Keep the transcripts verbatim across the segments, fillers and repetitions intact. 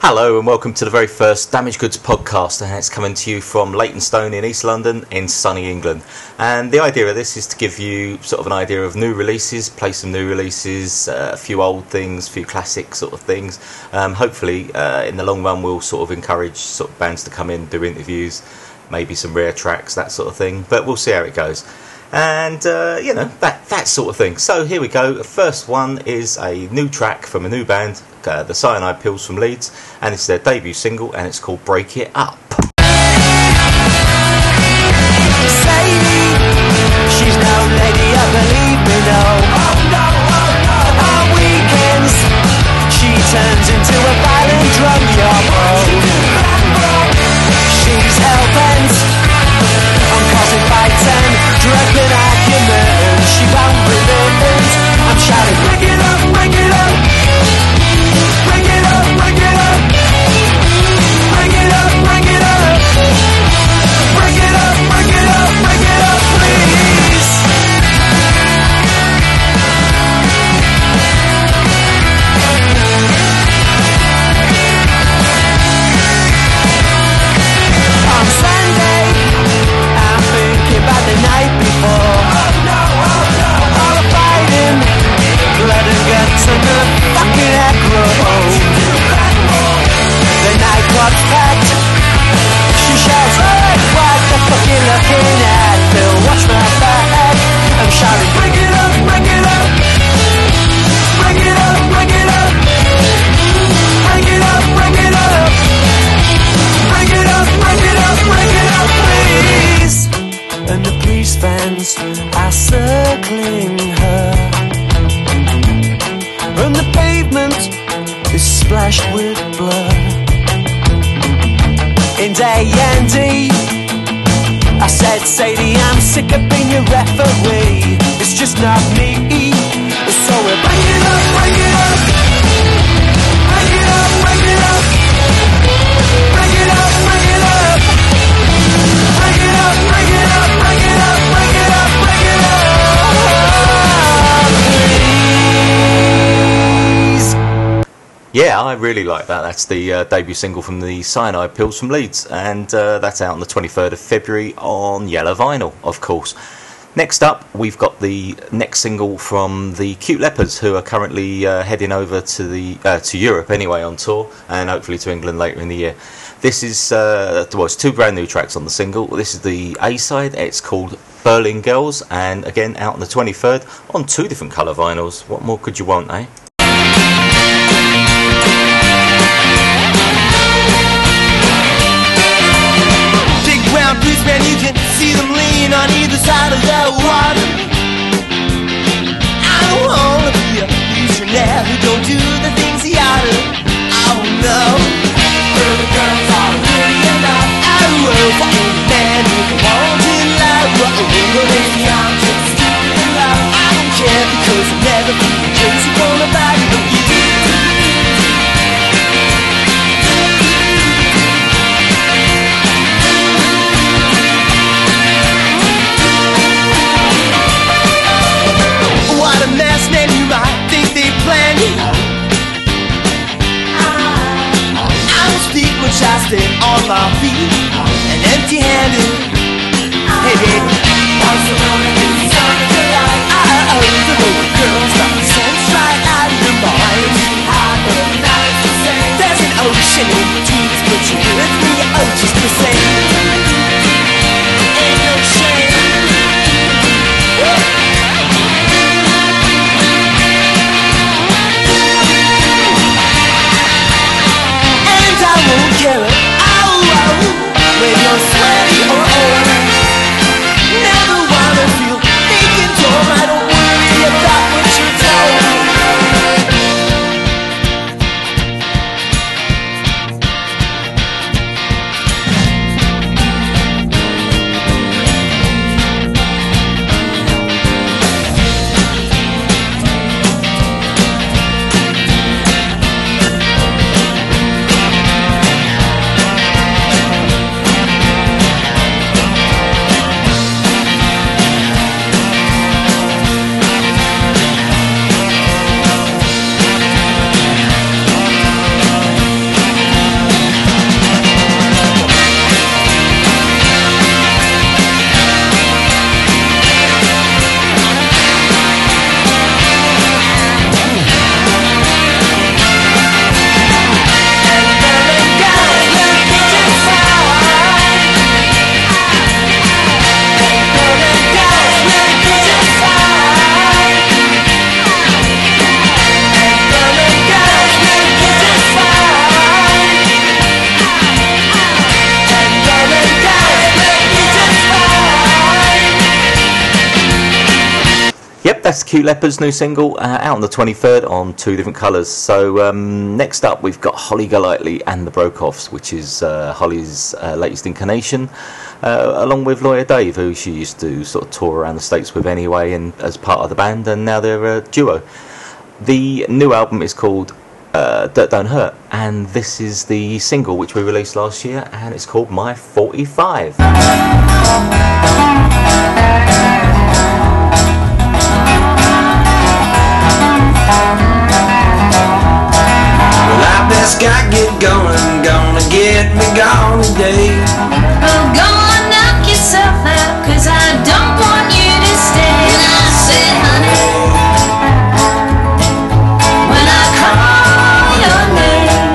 Hello and welcome to the very first Damaged Goods podcast, and it's coming to you from Leytonstone in East London in sunny England. And the idea of this is to give you sort of an idea of new releases, play some new releases, uh, a few old things, a few classic sort of things. Um, hopefully uh, in the long run we'll sort of encourage sort of bands to come in, do interviews, maybe some rare tracks, that sort of thing, but we'll see how it goes. And uh, you know, that that sort of thing. So here we go. The first one is a new track from a new band, uh, the Cyanide Pills from Leeds, and it's their debut single, and it's called Break It Up. She's no lady, I believe me, no. Oh no, oh no. On weekends, she turns into a violent drum yard. She's hell-bent on causing fights and drugging arguments. She won't relent. I'm shouting, break it up, break it up. Break it up, break it up. Break it up, break it up. Break it up, break it up, break it up, please. On Sunday, I'm thinking about the night before. Oh no, oh no, all the fighting, blood and guts and the fucking aggro. The nightclub's packed. She shouts, hey, what the fuck you looking at? Bill, watch my back. I'm shouting, break it up, break it up. Break it up, break it up. Break it up, break it up. Break it up, break it up, break it up, please. And the police vans are circling her, and the pavement is splashed with blood. In day and D, I said, Sadie, I'm sick of being your referee. It's just not me. So we'll break it up, break it up. Break it up, break it up. Break it up, break it up. Break it up, break it up, break it up, break it up, break it up, please. Yeah, I really like that. That's the uh, debut single from the Cyanide Pills from Leeds, and uh, that's out on the twenty-third of February on yellow vinyl, of course. Next up, we've got the next single from the Cute Leopards, who are currently uh, heading over to the uh, to Europe anyway on tour, and hopefully to England later in the year. This is uh, well, it's two brand new tracks on the single. This is the A side. It's called Berlin Girls, and again out on the twenty-third on two different colour vinyls. What more could you want, eh? Policeman, you can see them lean on either side of the water. I don't wanna be a legionnaire who don't do the things he oughta. Oh no, the girls are pretty enough. I will for any man who wants in love. But maybe I'm just stupid in love. I don't care because I've never been crazy for nobody but you. I stay on my feet and empty-handed. Hey baby, I'm so lonely in the sun of July. I owe the little girls got the sense right out of your mind. There's an ocean in between us, but you're with me, oh just the same. Ain't no shame. And I won't care it, oh, oh, when you're sweaty or old. Never wanna feel naked, Tom, I don't worry about what you're told. that's Cute Leopard's new single, uh, out on the twenty-third on two different colours. So um, next up we've got Holly Golightly and the Brokeoffs, which is uh, Holly's uh, latest incarnation, uh, along with Lawyer Dave, who she used to sort of tour around the States with anyway, and as part of the band, and now they're a duo. The new album is called uh, Dirt Don't Hurt, and this is the single which we released last year, and it's called My forty-five. Best guy get going, gonna get me gone today. Well, go and knock yourself out, cause I don't want you to stay. And I said, honey, when I call your name,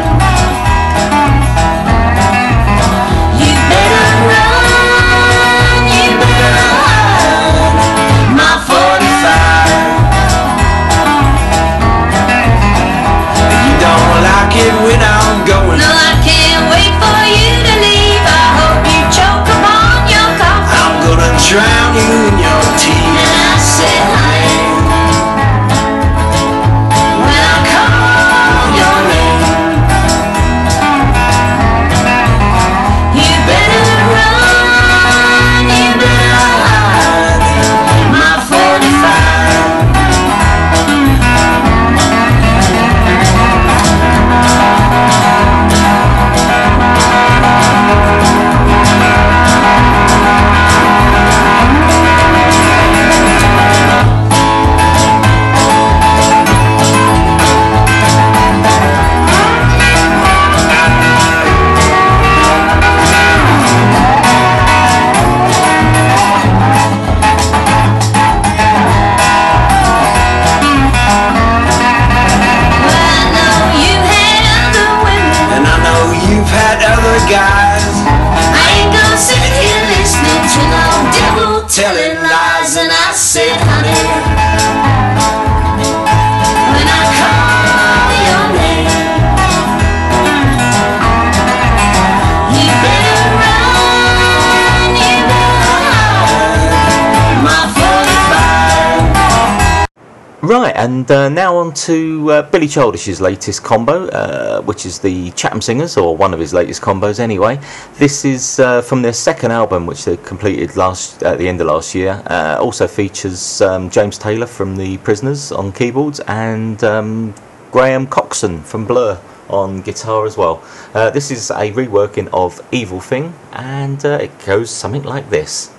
you better run, you better hide. My forty-five. You don't like it when I'm going. No, I can't wait for you to leave. I hope you choke upon your coffee. I'm gonna drown you in your tea. And I said, honey, when I call your name, you better run, you better hide. My forty-five. Guys, I ain't gonna sit here listening to no devil telling lies. And I said, honey, when I call your name, you better run, you better hide. My forty-five. Right, and uh, now on to uh, Billy Childish's latest combo, uh, which is the Chatham Singers, or one of his latest combos anyway. This is uh, from their second album, which they completed last at the end of last year. Uh, also features um, James Taylor from The Prisoners on keyboards, and um, Graham Coxon from Blur on guitar as well. Uh, this is a reworking of Evil Thing, and uh, it goes something like this.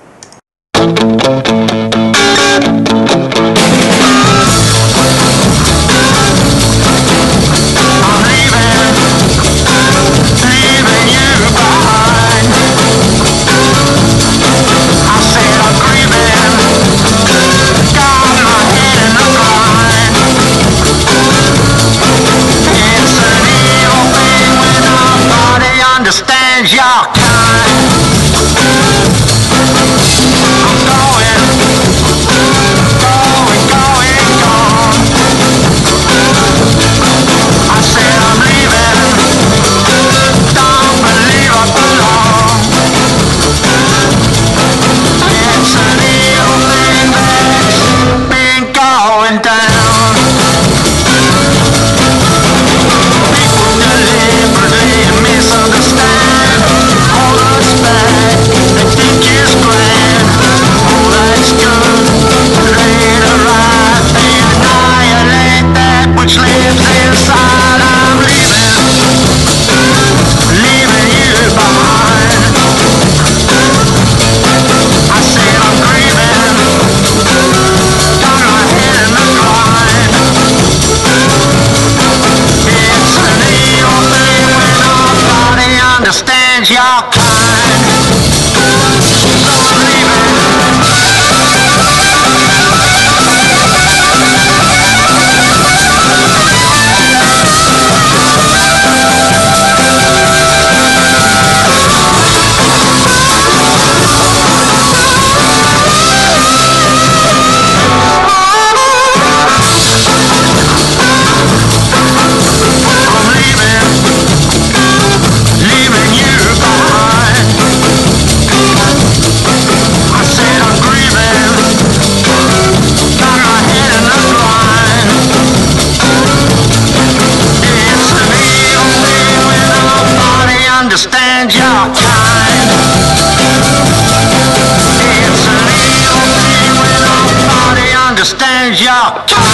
Understands your kind. I'm going, going, going, gone. I said I'm leaving. Don't believe I belong. It's an evil thing that's been going down. People deliberately misunderstand. Hold us back, they think it's grand. All that's good, later right, they annihilate that which lives inside. I'm leaving, leaving you behind. I said I'm grieving, got my head in the grind. It's an evil thing when nobody understands your kind. So I'm leaving. I'm leaving, leaving you behind. understands your kind. It's an evil thing when nobody understands your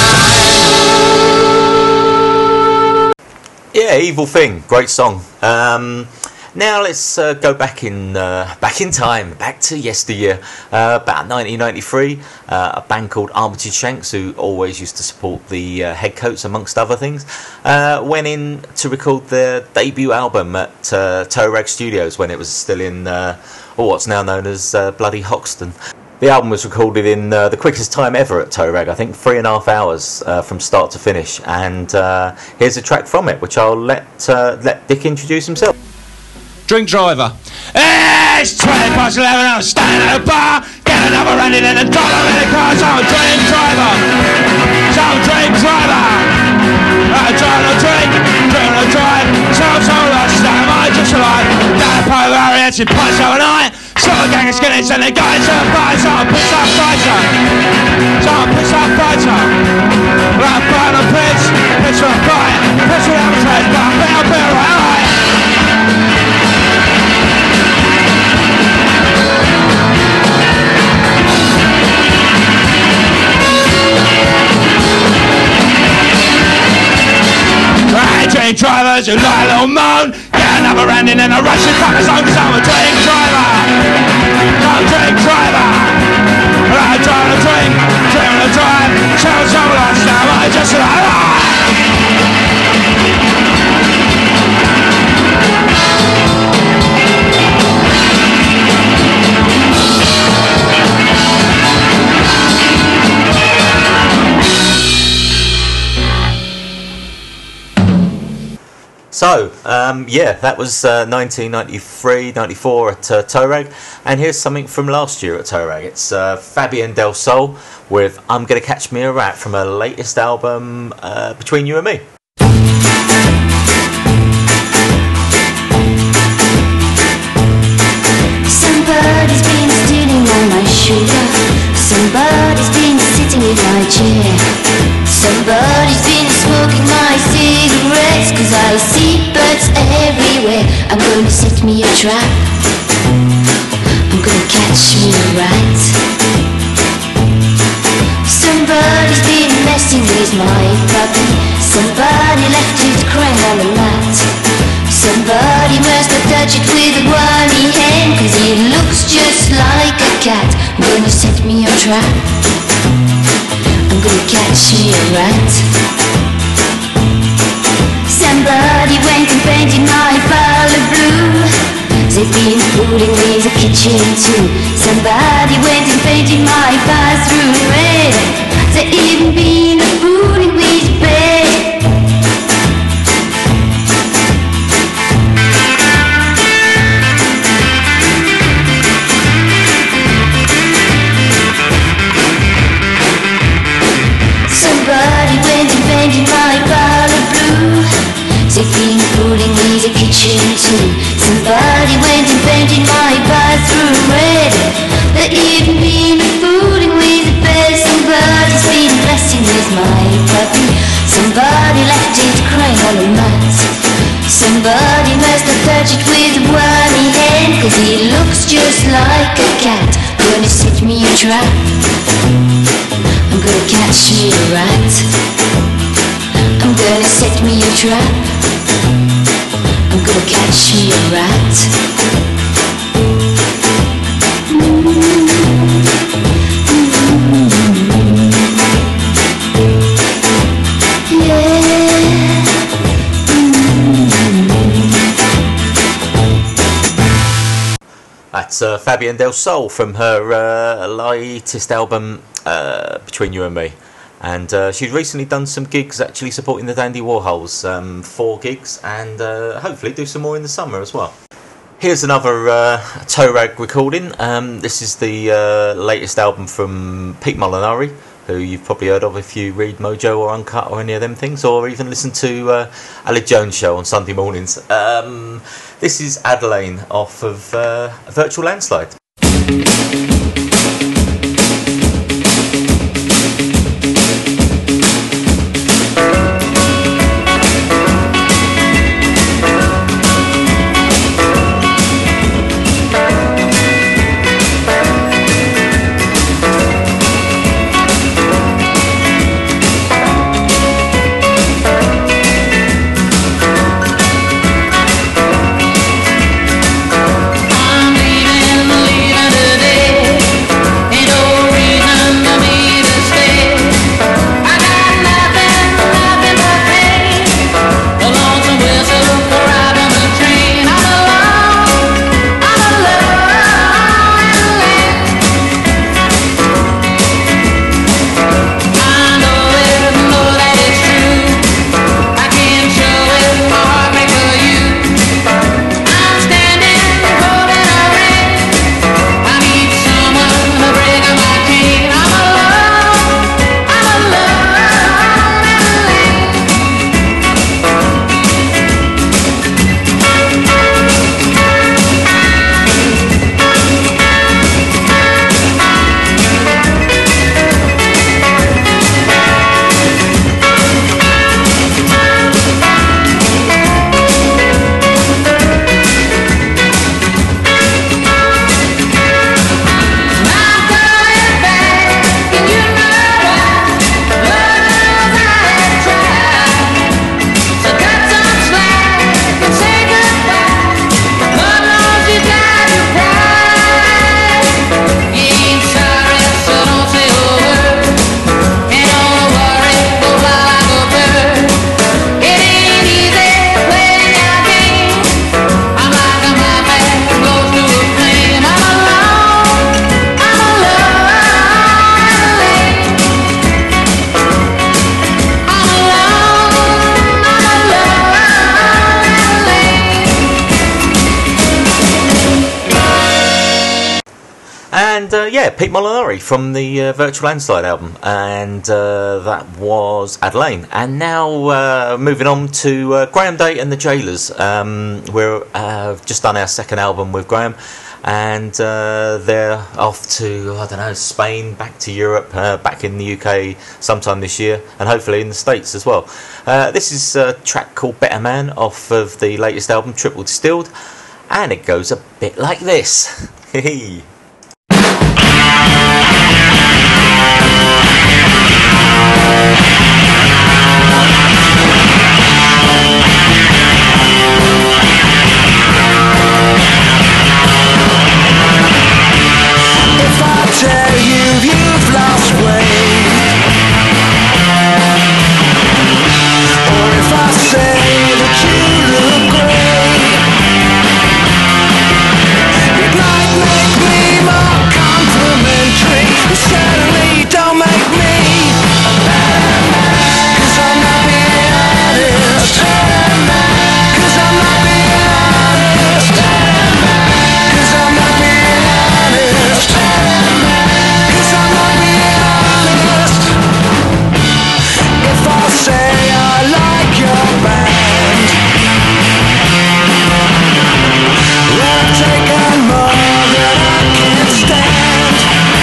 kind. Yeah, Evil Thing, great song. Um, now let's uh, go back in uh, back in time, back to yesteryear, uh, about nineteen ninety-three. Uh, a band called Armitage Shanks, who always used to support the uh, Headcoats amongst other things, uh, went in to record their debut album at uh, Toe Rag Studios when it was still in uh, or what's now known as uh, Bloody Hoxton. The album was recorded in uh, the quickest time ever at Toe Rag, I think three and a half hours uh, from start to finish. And uh, here's a track from it, which I'll let uh, let Dick introduce himself. Drink driver. Hey, it's twenty past eleven, I'm standing at a bar, get another running in a dollar in the car, so I'm a drink driver. So I'm a drink driver. I'm driving a drink, drinking a drive, so I'm so lost, I'm I just alive. Down a pile of Arians in pints overnight, so a gang of skinnies and they go into a bar, so I'm a pissed off fighter. So I'm a pissed off fighter. Well, I'm buying a pitch, pitch for a bite, pitch for an appetite, but I'm being a bit alright. Right, drink drivers who lie a little moan, get another round in and a rush and fuck us home, cause I'm a drink driver. I'm a drink driver. I'm driving a drink, drinking a drive, so so lost now I just alive. So, um, yeah, that was uh, nineteen ninety-three ninety-four at uh, Toe Rag, and here's something from last year at Toe Rag. It's uh, Fabian Del Sol with I'm Gonna Catch Me a Rat from her latest album, uh, Between You and Me. Somebody's been stealing on my sugar. Somebody's been sitting in my chair. Somebody's been smoking my cigarettes, cause I see birds everywhere. I'm gonna set me a trap. I'm gonna catch me a rat. Somebody's been messing with my puppy. Somebody left it crying on the mat. Somebody must have touched it with a wormy hand, cause he looks just like a cat. I'm gonna set me a trap. I'm gonna catch me a rat. Somebody went and painted my parlor blue. They've been fooling with the kitchen too. Somebody went and painted my bathroom red. They've even been fooling with the bed. Somebody went and painted my parlor blue. They've been fooling with the kitchen too. Somebody went and painted my bathroom red. They've even been fooling with the bed. Somebody's been messing with my puppy. Somebody left it crying on the mat. Somebody must have touched it with a wormy hand, cause he looks just like a cat. Gonna set me a trap. I'm gonna catch me a rat. I'm gonna set me a trap. I'm gonna catch me a rat. That's uh, Fabian Del Sol from her uh, latest album, uh, Between You and Me. And uh, she's recently done some gigs actually supporting the Dandy Warhols, um, four gigs, and uh, hopefully do some more in the summer as well. Here's another uh, Toe Rag recording. Um, this is the uh, latest album from Pete Molinari, who you've probably heard of if you read Mojo or Uncut or any of them things, or even listen to uh, Alec Jones show on Sunday mornings. Um, this is Adelaine off of uh, Virtual Landslide. And uh, yeah, Pete Molinari from the uh, Virtual Landslide album, and uh, that was Adelaine. And now uh, moving on to uh, Graham Day and the Jailers. Um, we're uh, just done our second album with Graham, and uh, they're off to, I don't know, Spain, back to Europe, uh, back in the U K sometime this year, and hopefully in the States as well. Uh, this is a track called Better Man off of the latest album, Triple Distilled, and it goes a bit like this. Hee. If I tell you you've lost weight, or if I say that you look great, it might make me more complimentary. It certainly don't make me a better man, 'cause I'm not being honest. Better man, 'cause I'm not being honest. Better man, 'cause I'm not being honest. Better man, 'cause I'm not being honest. If I say I like your band, well, I've taken more than I can stand.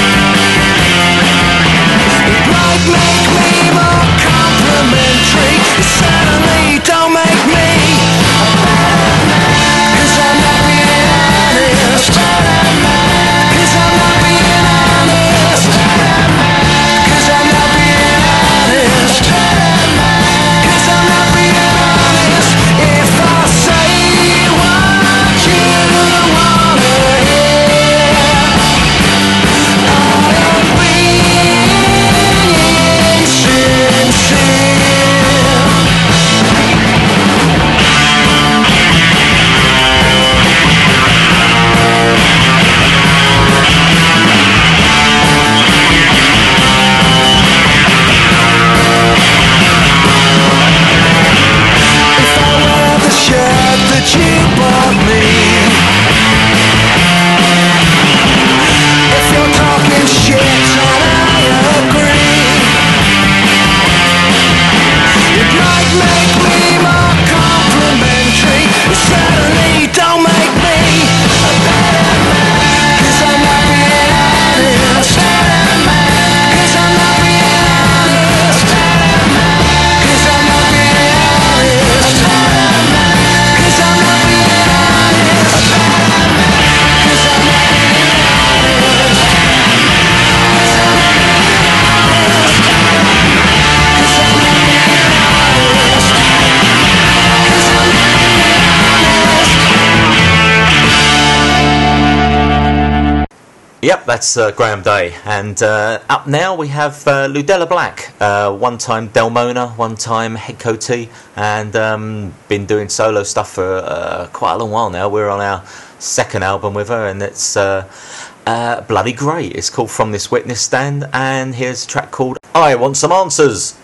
It might make me more complimentary. It certainly don't make me a better man, 'cause I'm not being honest. Better man, 'cause I'm not being honest. Better man, 'cause I'm not being honest. Better man, 'cause I'm not being honest. If I say what you wanna hear, I am being sincere. If I wear the shirt that you bought me, if you're talking shit and I agree, it might make me more complimentary. It certainly don't make me a better man, 'cause I'm not being honest. Better man, 'cause I'm not being honest. Better man, 'cause I'm not being honest. Better man, 'cause I'm not being honest. Better man, 'cause I'm not being honest. Yep, that's uh, Graham Day. And uh, up now we have uh, Ludella Black, uh, one-time Delmona, one-time Head Coatee, and um, been doing solo stuff for uh, quite a long while now. We're on our second album with her, and it's uh, uh, bloody great. It's called From This Witness Stand, and here's a track called I Want Some Answers.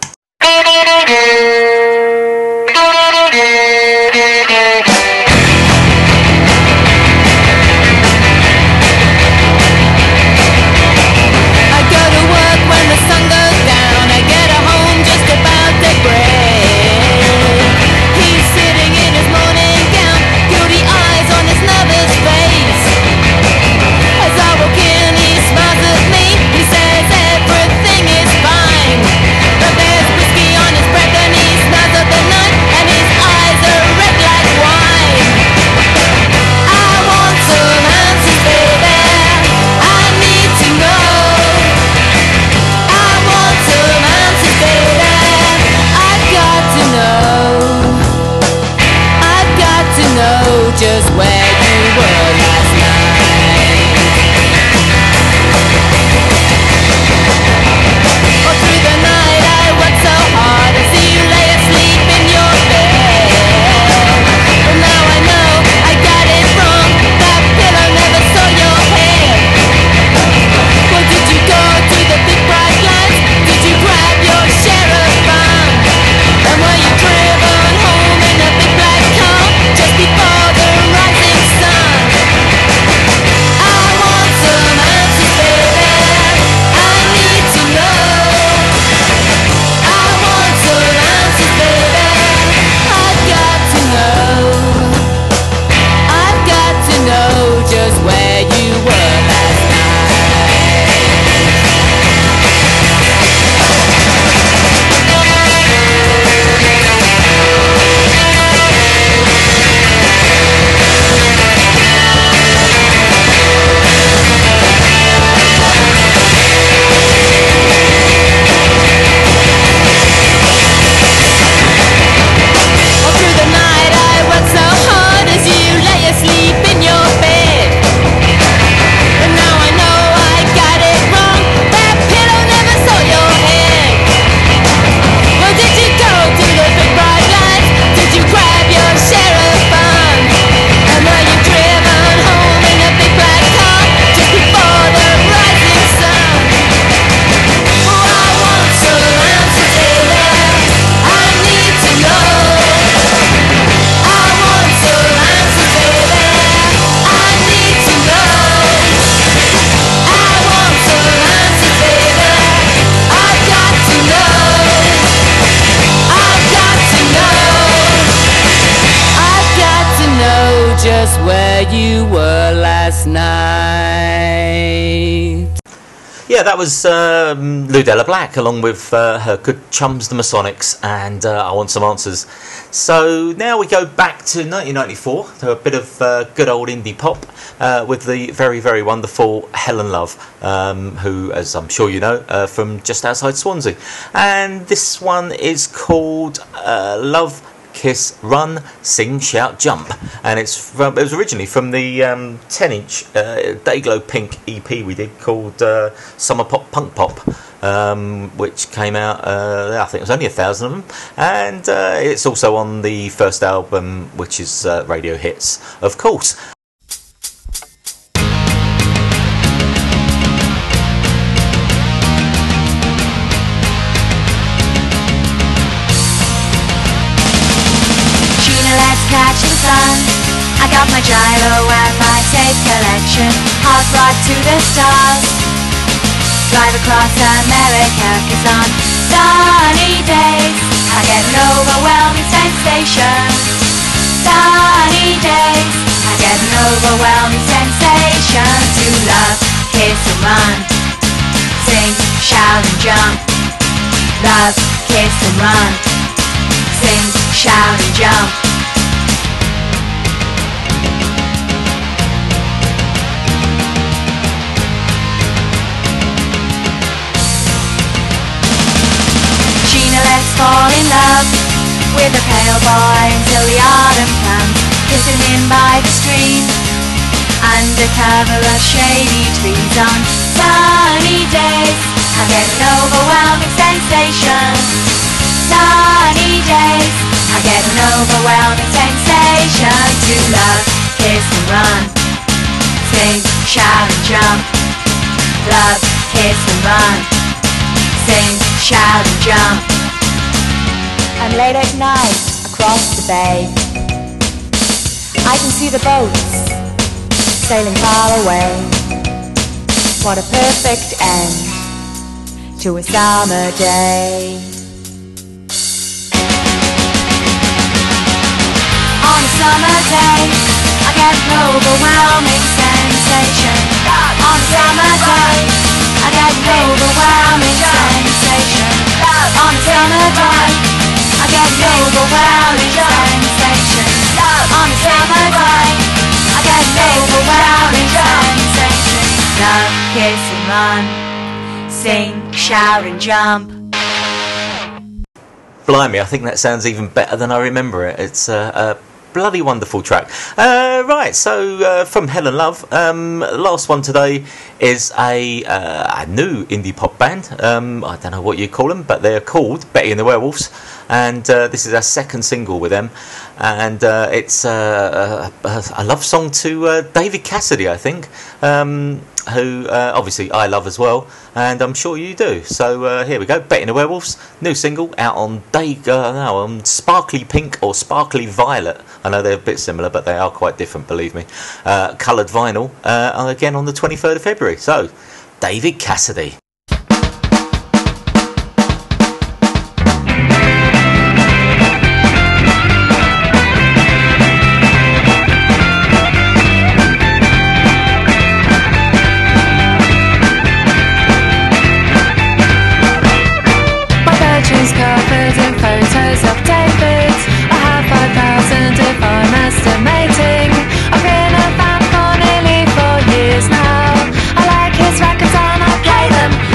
I go to work when the sun goes down. I get home just about to break. He's sitting in his morning gown, guilty eyes on his nervous face. As I walk in, he smiles at me. He says everything is fine, but there's whiskey on his breath and he smells of the night, and his eyes are red like wine. I want some answers, baby. I need to know. I want some answers, baby. I've got to know. I've got to know just where you were last night. All through the night I worked so hard to see you lay asleep in your bed. But now I know I got it wrong. That pillow never saw your head. Well, did you go to the big bright lights? Did you grab your share of fun? And were you driven home in a big black car just before the rising just where you were last night. Yeah, that was um, Ludella Black, along with uh, her good chums, the Masonics, and uh, I Want Some Answers. So now we go back to nineteen ninety-four, to a bit of uh, good old indie pop, uh, with the very, very wonderful Helen Love, um, who, as I'm sure you know, uh, from just outside Swansea. And this one is called uh, Love, Kiss, Run, Sing, Shout, Jump, and it's from, it was originally from the um, ten inch uh, Dayglow Pink E P we did called uh, Summer Pop Punk Pop, um, which came out, uh, I think it was only a thousand of them, and uh, it's also on the first album, which is uh, Radio Hits, of course. Catching sun, I got my gyro and my tape collection, hot rod to the stars. Drive across America, 'cause on sunny days I get an overwhelming sensation. Sunny days I get an overwhelming sensation. To love, kiss and run, sing, shout and jump. Love, kiss and run, sing, shout and jump. Let's fall in love with a pale boy until the autumn comes, kissing him by the stream, under cover of shady trees. On sunny days I get an overwhelming sensation. Sunny days I get an overwhelming sensation. To love, kiss and run, sing, shout and jump. Love, kiss and run, sing, shout and jump. And late at night, across the bay, I can see the boats sailing far away. What a perfect end to a summer day. On a summer day, I get an overwhelming sensation. On a summer day, I get an overwhelming sensation. On a summer day, I get an overwhelming sensation. On a summer day, I get an overwhelming sensation. Love, kiss and run, sing, shout and jump. Blimey, I think that sounds even better than I remember it. It's a, a bloody wonderful track. Uh, right, so uh, from Helen Love, um, last one today is a, uh, a new indie pop band. Um, I don't know what you call them, but they're called Betty and the Werewolves. And uh, this is our second single with them, and uh, it's uh, a, a love song to uh, David Cassidy, I think, um, who uh, obviously I love as well, and I'm sure you do. So uh, here we go, Betty and the Werewolves, new single out on Day, uh, no, on Sparkly Pink or Sparkly Violet. I know they're a bit similar, but they are quite different, believe me. Uh, coloured vinyl, uh, again on the twenty-third of February. So, David Cassidy. Covered in photos of David. I have five thousand if I'm estimating. I've been a fan for nearly four years now. I like his records and I play them.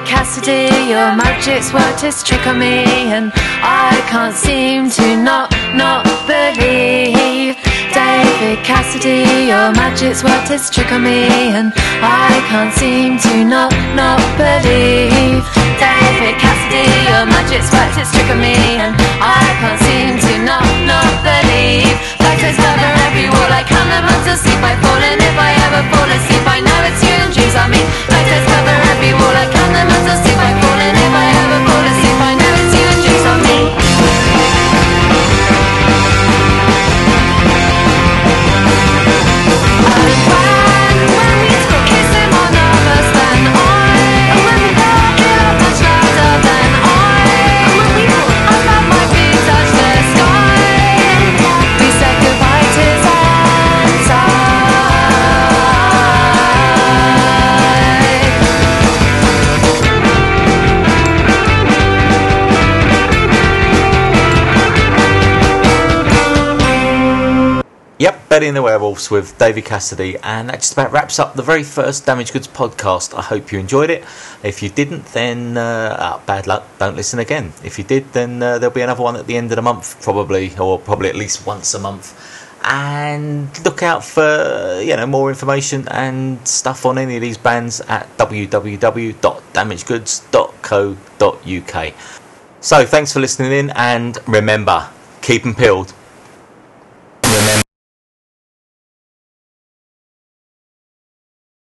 Cassidy, your magic's worked its trick on me, and I can't seem to not, not believe. David Cassidy, your magic's worked its trick on me, and I can't seem to not, not believe. David Cassidy, your magic's worked its trick on me, and I can't seem to not, not believe. Photos cover every wall, I count them until sleep I fall, and if I ever fall asleep I know it's you and dreams I mean. Photos cover every wall, I count them until sleep I fall, and if I ever fall asleep I know it's you and dreams I mean. Yep, Betty and the Werewolves with David Cassidy, and that just about wraps up the very first Damaged Goods podcast. I hope you enjoyed it. If you didn't, then uh, oh, bad luck, don't listen again. If you did, then uh, there'll be another one at the end of the month, probably, or probably at least once a month. And look out for, you know, more information and stuff on any of these bands at w w w dot damaged goods dot co dot u k. So thanks for listening in, and remember, keep 'em peeled. Remember